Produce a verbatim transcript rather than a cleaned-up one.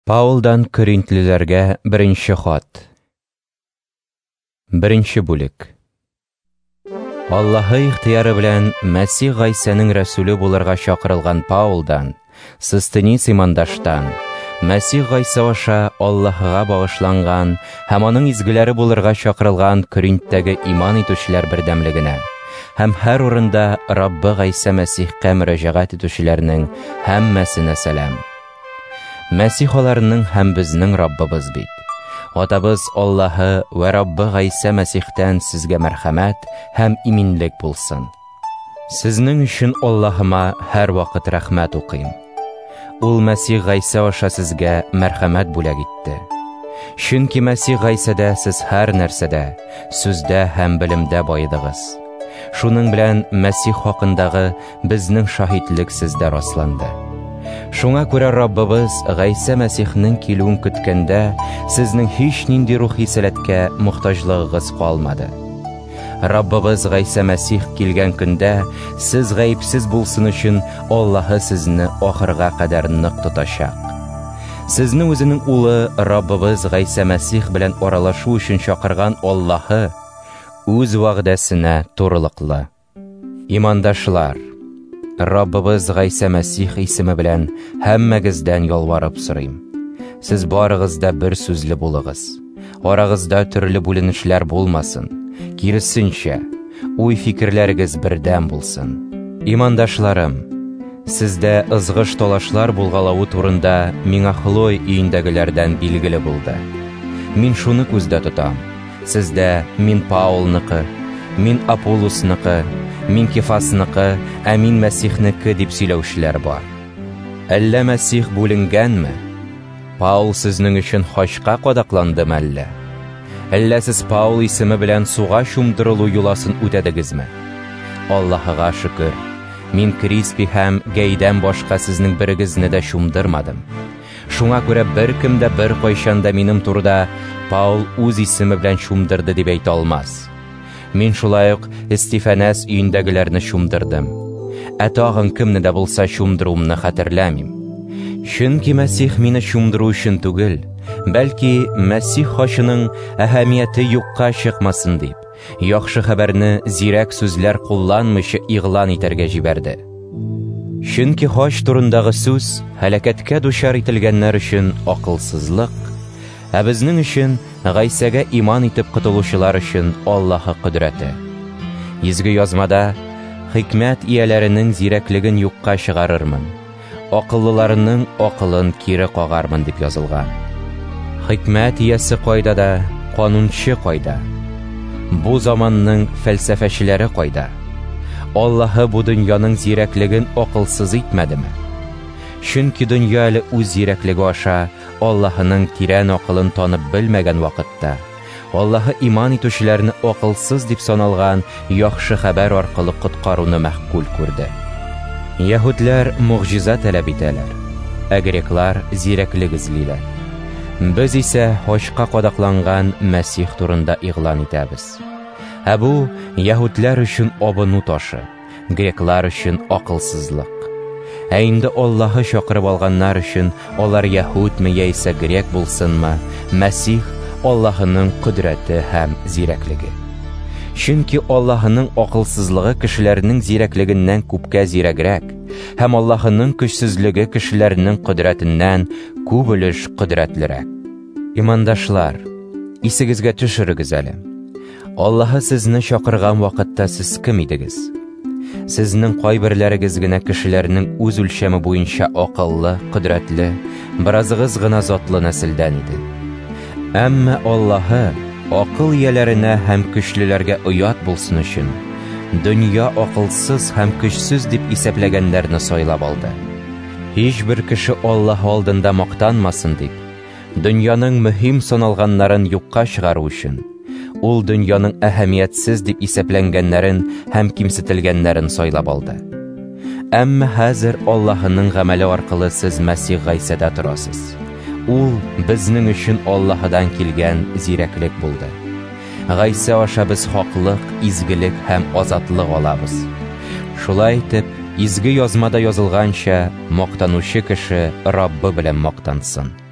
Паулдан Коринтлиләргә беренче хат. Беренче бүлек. Аллаһы ихтыяры белән Мәсих Гайсаның рәсүле булырга чакырылган Паулдан, Состенис имандаштан, Мәсих Гайса аша Аллаһыга багышланган һәм аның изгеләре булырга чакырылган Коринттәге иман итүчеләр бердәмлегенә һәм һәр урында Раббы Гайса Мәсихкә мөрәҗәгать итүчеләрнең һәммәсенә сәлам. Мәсих аларның һәм безнең Раббыбыз бит. Атабыз Аллаһы вә Раббы Гайса Мәсихтән сезгә мәрхәмәт һәм иминлек булсын. Сезнең өчен Аллаһыма һәр вакыт рәхмәт укыйм. Ул Мәсих Гайса аша сезгә мәрхәмәт бүләк итте. Чөнки Мәсих Гайсада сез һәр нәрсәдә, сүздә һәм белемдә байыдыгыз. Шуның белән Мәсих хакындагы безнең шаһидлек сездә расланды. Шуңа күрә Раббыбыз Гайса Мәсихнең килүен көткәндә сезнең һич нинди рухи сәләткә мохтаҗлыгыгыз калмады. Раббыбыз Гайса Мәсих килгән көндә сез гаепсез булсын өчен Аллаһы сезне ахырга кадәр нык тотачак. Сезне үзенең улы Раббыбыз Гайса Мәсих белән аралашу өчен чакырган Аллаһы үз вәгъдәсенә турылыклы. Имандашлар, Раббыбыз Гайса Мәсих исеме белән һәммәгездән ялварып сорыйм. Сез барыгызда бер сүзле булыгыз. Арагызда төрле бүленешләр булмасын. Киресенчә, уй-фикерләрегез бердәм булсын. Имандашларым, сездә ызгыш талашлар булгалавы турында миңа Хлой өендәгеләрдән билгеле булды. Мин шуны күздә тотам. Сездә мин Паулныкы, мин Аполлосныкы, мин Кефасныкы, ә мин Мәсихнеке дип сөйләүчеләр бар. Әллә Мәсих бүленгәнме? Паул сезнең өчен хачка кадакландымы әллә? Әллә сез Паул исеме белән суга чумдырылу юласын үтәдегезме? Аллаһыга шөкер, мин Криспи һәм Гәйдән башка сезнең берегезне дә чумдырмадым. Шуңа күрә беркем дә бер кайчанда минем турыда Паул үз исеме белән чумдырды дип әйтә алмас. Мин шулай ук Стефанас өендәгеләрне чумдырдым. Ә тагын кемне дә булса чумдыруымны хәтерләмим. Чөнки Мәсих мине чумдыру өчен түгел, бәлки Мәсих хачының әһәмияте юкка чыкмасын дип, яхшы хәбәрне зирәк сүзләр кулланмыйча игълан итәргә җибәрде. Чөнки хач турындагы сүз һәлакәткә дучар ителгәннәр өчен акылсызлык, ә безнең өчен Гайсәгә иман итеп котылучылар өчен Аллаһы кодрәте. Изге язмада хикмәт ияләренең зирәклеген юкка чыгарырмын, акыллыларның акылын кире кагармын дип язылган. Хикмәт иясе кайда да, канунчы кайда? Бу заманның фәлсәфәчеләре кайда? Аллаһы бу дөньяның зирәклеген акылсыз итмәдеме? Чөнки дөнья әле үз зирәклеге аша Аллаһының тирән акылын танып белмәгән вакытта, Аллаһы иман итүчеләрне акылсыз дип саналган яхшы хәбәр аркылы коткаруны мәгъкүл күрде. Яһүдләр мугъҗиза таләп итәләр, ә греклар зирәклек эзлиләр. Без исә хачка кадакланган Мәсих турында игълан итәбез. Ә бу яһүдләр өчен абыну ташы, греклар өчен акылсызлык. Ә инде Аллаһы чакырып алганнар өчен, алар яһүдме яисә грек булсынмы, Мәсих Аллаһының кодрәте һәм зирәклеге. Чөнки Аллаһының акылсызлыгы кешеләрнең зирәклегеннән күпкә зирәгрәк, һәм Аллаһының көчсезлеге кешеләрнең кодрәтеннән күп өлеш кодрәтлерәк. Имандашлар, исегезгә төшерегез әле. Аллаһы сезне чакырган вакытта сез кем идегез? Сезнең кайберләрегез генә кешеләрнең үз үлчәме буенча акыллы, кодрәтле, биразыгыз гына затлы нәселдән иде. Әмма Аллаһы акыл ияләренә һәм көчлеләргә оят булсын өчен дөнья акылсыз һәм көчсез дип исәпләгәннәрне сайлап алды. Һичбер кеше Аллаһ алдында мактанмасын дип, дөньяның мөһим саналганнарын юкка чыгару өчен ул дөньяның әһәмиятсез дип исәпләнгәннәрен һәм кимсетелгәннәрен сайлап алды. Әмма хәзер Аллаһының гамәле аркылы сез Мәсих Гайсада торасыз. Ул безнең өчен Аллаһыдан килгән зирәклек булды. Гайса аша без хаклык, изгелек һәм азатлык алабыз. Шулай итеп, изге язмада язылганча, мактанучы кеше Раббы белән мактансын.